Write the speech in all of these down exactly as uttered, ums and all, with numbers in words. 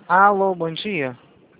Alô, bom dia.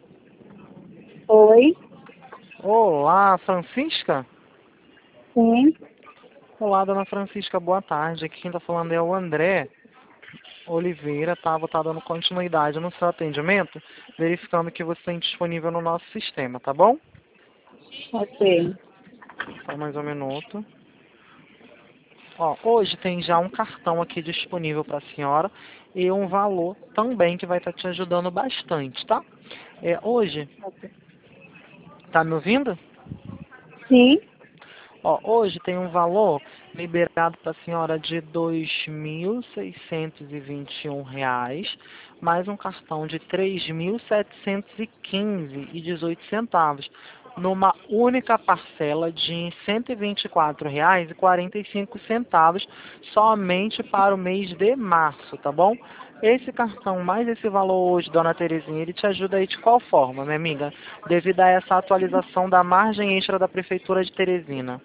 Oi, Olá, Francisca? sim. Olá, dona Francisca, boa tarde. Aqui quem está falando é o André Oliveira, tá? Vou estar dando continuidade no seu atendimento, verificando que você tem disponível no nosso sistema, tá bom? Ok. Só mais um minuto. Ó, hoje tem já um cartão aqui disponível para a senhora e um valor também que vai estar te ajudando bastante, tá? É, hoje, Ok. tá me ouvindo? Sim, Ó, hoje tem um valor liberado para a senhora de dois mil seiscentos e vinte e um reais, mais um cartão de três mil setecentos e quinze e dezoito centavos, numa única parcela de cento e vinte e quatro reais e quarenta e cinco centavos, somente para o mês de março, tá bom? Esse cartão mais esse valor hoje, dona Terezinha, ele te ajuda aí de qual forma, minha amiga? Devido a essa atualização da margem extra da Prefeitura de Teresina.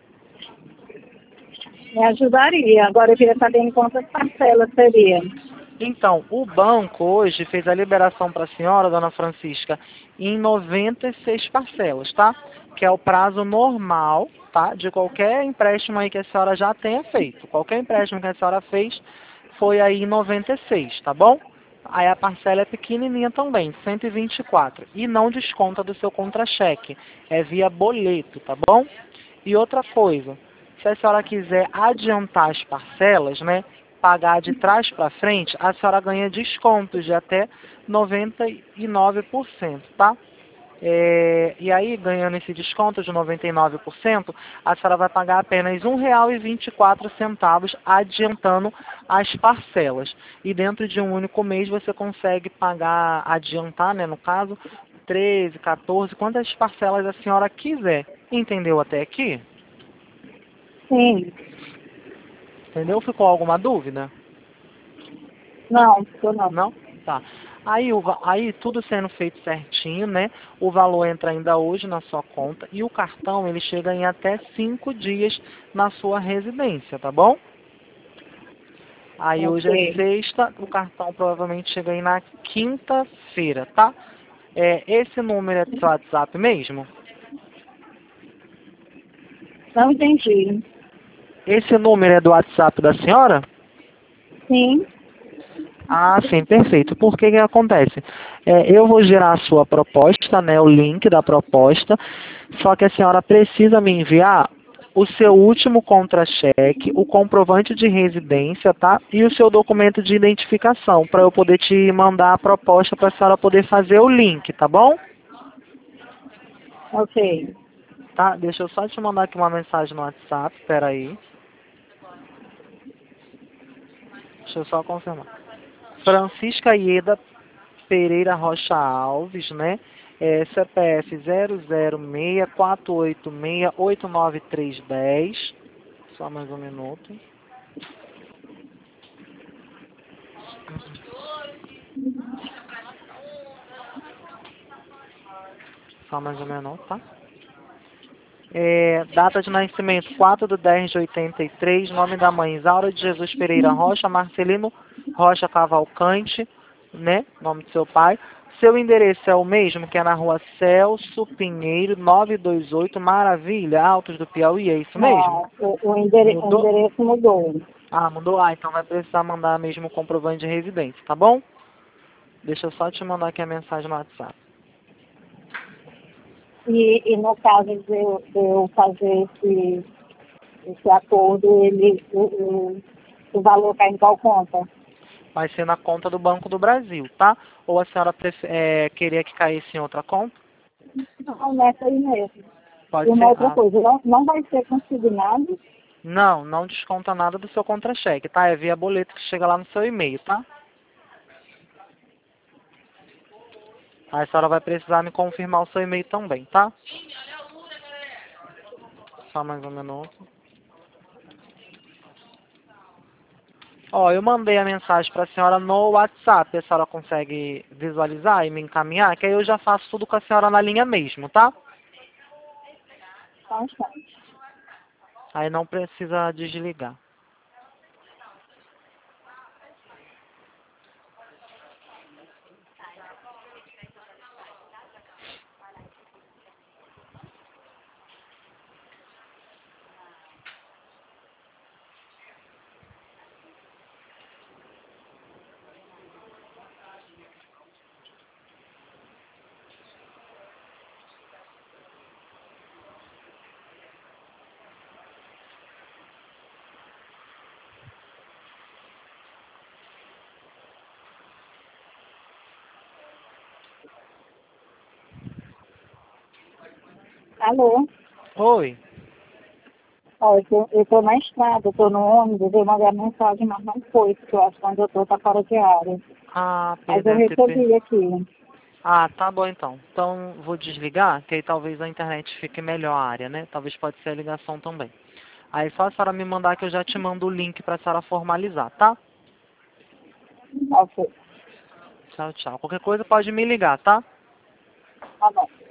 me ajudaria. Agora eu queria saber em quantas parcelas seria. Então, o banco hoje fez a liberação para a senhora, dona Francisca, em noventa e seis parcelas, tá? Que é o prazo normal, tá? De qualquer empréstimo aí que a senhora já tenha feito. Qualquer empréstimo que a senhora fez foi aí em noventa e seis, tá bom? Aí a parcela é pequenininha também, cento e vinte e quatro. E não desconta do seu contra-cheque. É via boleto, tá bom? E outra coisa, se a senhora quiser adiantar as parcelas, né? Pagar de trás para frente, a senhora ganha descontos de até noventa e nove por cento, tá? É, e aí, ganhando esse desconto de noventa e nove por cento, a senhora vai pagar apenas um real e vinte e quatro centavos adiantando as parcelas. E dentro de um único mês você consegue pagar, adiantar, né, no caso, treze, quatorze, quantas parcelas a senhora quiser. Entendeu até aqui? Sim. Entendeu? Ficou alguma dúvida? Não, eu não. Não? Tá. Aí, o, va- aí tudo sendo feito certinho, né? O valor entra ainda hoje na sua conta e o cartão ele chega em até cinco dias na sua residência, tá bom? Aí hoje é Ok. sexta, o cartão provavelmente chega aí na quinta-feira, tá? É, esse número é do seu WhatsApp mesmo? Não entendi. Esse número é do WhatsApp da senhora? Sim. Ah, sim, perfeito. Por que que acontece? É, eu vou gerar a sua proposta, né, o link da proposta, só que a senhora precisa me enviar o seu último contra-cheque, o comprovante de residência, tá? E o seu documento de identificação, para eu poder te mandar a proposta para a senhora poder fazer o link, tá bom? Ok. Tá? Deixa eu só te mandar aqui uma mensagem no WhatsApp, peraí. Deixa eu só confirmar. Francisca Ieda Pereira Rocha Alves, né? É, C P F zero zero seis quatro oito seis oito nove três um zero. Só mais um minuto. Só mais um minuto, tá? É, data de nascimento quatro de dez de oitenta e três. Nome da mãe Isaura de Jesus Pereira Rocha. Marcelino Rocha Cavalcante, né? Nome do seu pai. Seu endereço é o mesmo, que é na rua Celso Pinheiro, novecentos e vinte e oito, Maravilha, Altos do Piauí. É isso mesmo? Não, o, o, endere- o Mudou? endereço mudou. Ah, mudou? Ah, então vai precisar mandar mesmo o comprovante de residência, tá bom? Deixa eu só te mandar aqui a mensagem no WhatsApp. E, e no caso de eu, de eu fazer esse, esse acordo, ele, o, o, o valor cai em qual conta? Vai ser na conta do Banco do Brasil, tá? Ou a senhora prefe- é, queria que caísse em outra conta? Não, nessa aí mesmo. E Pode uma ser. outra Ah, coisa, não, não vai ser consignado. não, não desconta nada do seu contra-cheque, tá? É via boleto que chega lá no seu e-mail, tá? Aí a senhora vai precisar me confirmar o seu e-mail também, tá? Só mais um minuto. Ó, eu mandei a mensagem para a senhora no WhatsApp. A senhora consegue visualizar e me encaminhar? Que aí eu já faço tudo com a senhora na linha mesmo, tá? Só um instante. Aí não precisa desligar. Alô? Oi. Ó, eu tô, eu tô na estrada, eu tô no ônibus, eu mandei a mensagem, mas não foi, porque eu acho que onde eu tô tá fora de área. Ah, Mas eu deve ter per... recebi aqui. Ah, tá bom então. Então vou desligar, que aí talvez a internet fique melhor a área, né? Talvez pode ser a ligação também. Aí só a senhora me mandar que eu já te mando o link pra senhora formalizar, tá? Ok, Tchau, tchau. Qualquer coisa pode me ligar, tá? tá bom.